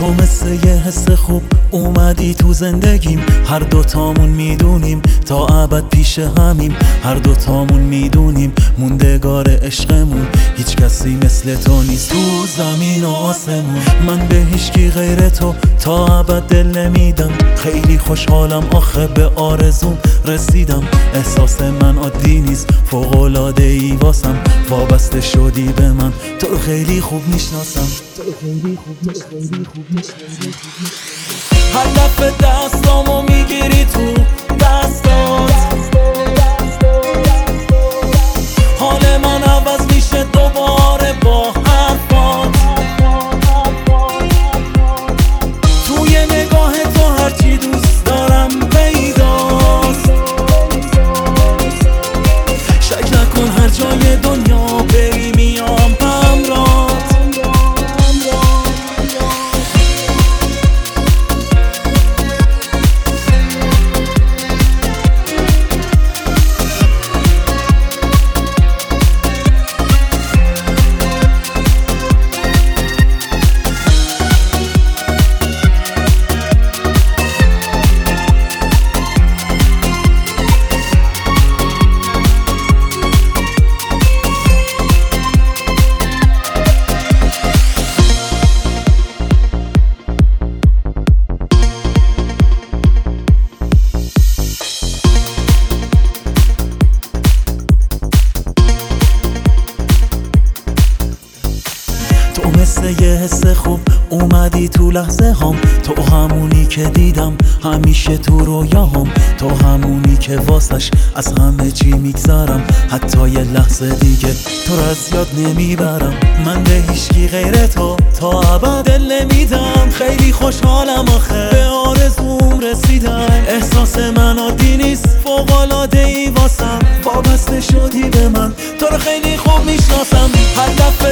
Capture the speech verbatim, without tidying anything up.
تو مثل یه حس خوب اومدی تو زندگیم، هر دوتامون میدونیم تا ابد پیش همیم، هر دوتامون میدونیم موندگار عشقمون، هیچ کسی مثل تو نیست تو زمین و آسمون. من به هیچکی غیر تو تا ابد دل نمیدم، خیلی خوشحالم آخه به آرزوم رسیدم. احساس من عادی نیست، فوق‌العاده ای واسم، وابسته شدی به من، تو رو خیلی خوب میشناسم. هر دفعه دستامو میگیری تو دستات، حال من عوض میشه دوباره با حرفات. توی نگاه تو هرچی دوست دارم پیداست، شک نکن هر جای دنیا بری میام همراهت. مثل یه حس خوب اومدی تو لحظه هم، تو همونی که دیدم همیشه تو رویاهم، تو همونی که واسش از همه چی میگذرم، حتی یه لحظه دیگه تو رو از یاد نمیبرم. من به هیچکی غیر تو تا ابد دل نمیدم، خیلی خوشحالم آخه به آرزوم رسیدم. احساس من عادی نیست، فوق‌العاده ای واسم، وابسته شدی به من، تو رو خیلی خوب میشناسم. هر دفعه